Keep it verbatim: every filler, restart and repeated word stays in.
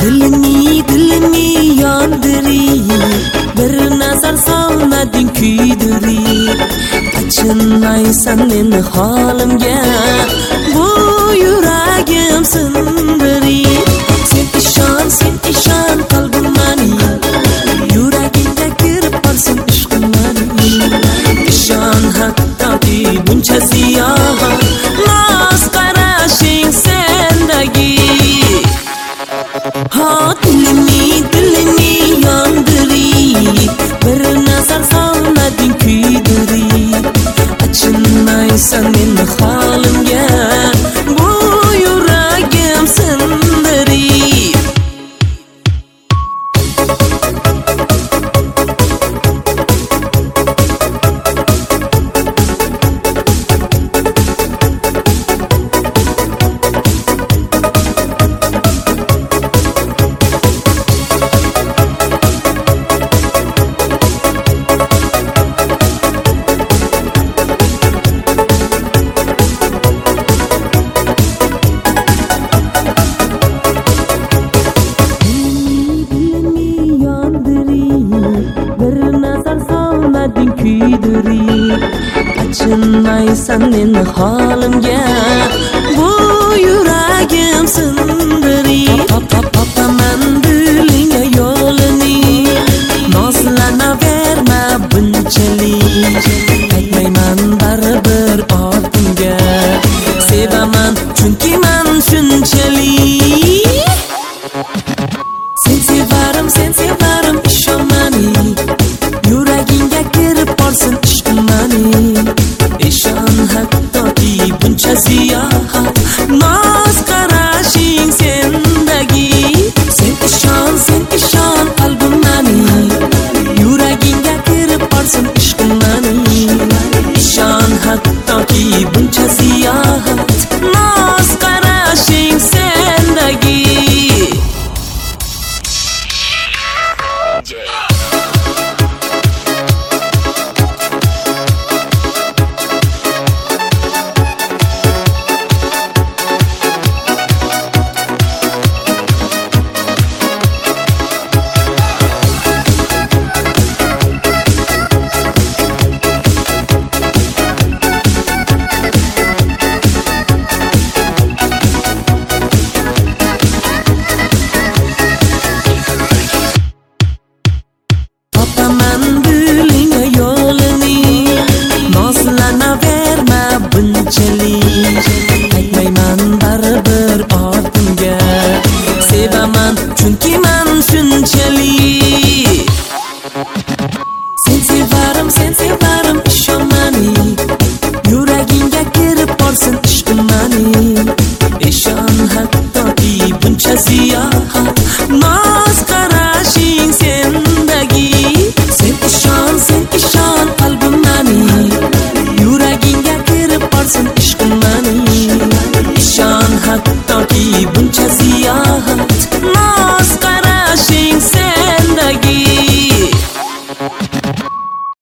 Dilimi dilimi yondirir, bir nazar solmading kuydirir. Achinmaysan meni holimga, bu yuragim sindirir. Sen ishon, sen ishon qalbim mening, yuragingga kirib qolsin ishqim mening. Ishon hattoki buncha ziyon, noz qarashing sendagi. Ha dilimi dilimi yondirir, bir nazar solmading kuydirir. Achinmaysan meni holimga, bu yuragim sindirir. Achinmaysan meni holimga, bu yuragim sindirir. Topaman dilingga yo'lini, nozlanaverma bunchalik. Qaytmayman baribir ortimga, sevaman chunki men shunchalik. Sen sevarim, sen sevarim, ishon meni, yuragingga kirib qolsin ishqim mening. Ishon hattoki buncha ziyon, noz qarashing sendagi. Sen ishon, sen ishon qalbim mening, yuragingga kirib qolsin ishqim mening. Ishon hattoki buncha ziyon, noz qarashing sendagi. Qaytmayman baribir ortimga, sevaman chunki men shunchalik. Sen sevarim, sen sevarim, ishon meni, yuragingga kirib qolsin ishqim mening. Ishon hattoki buncha ziyon,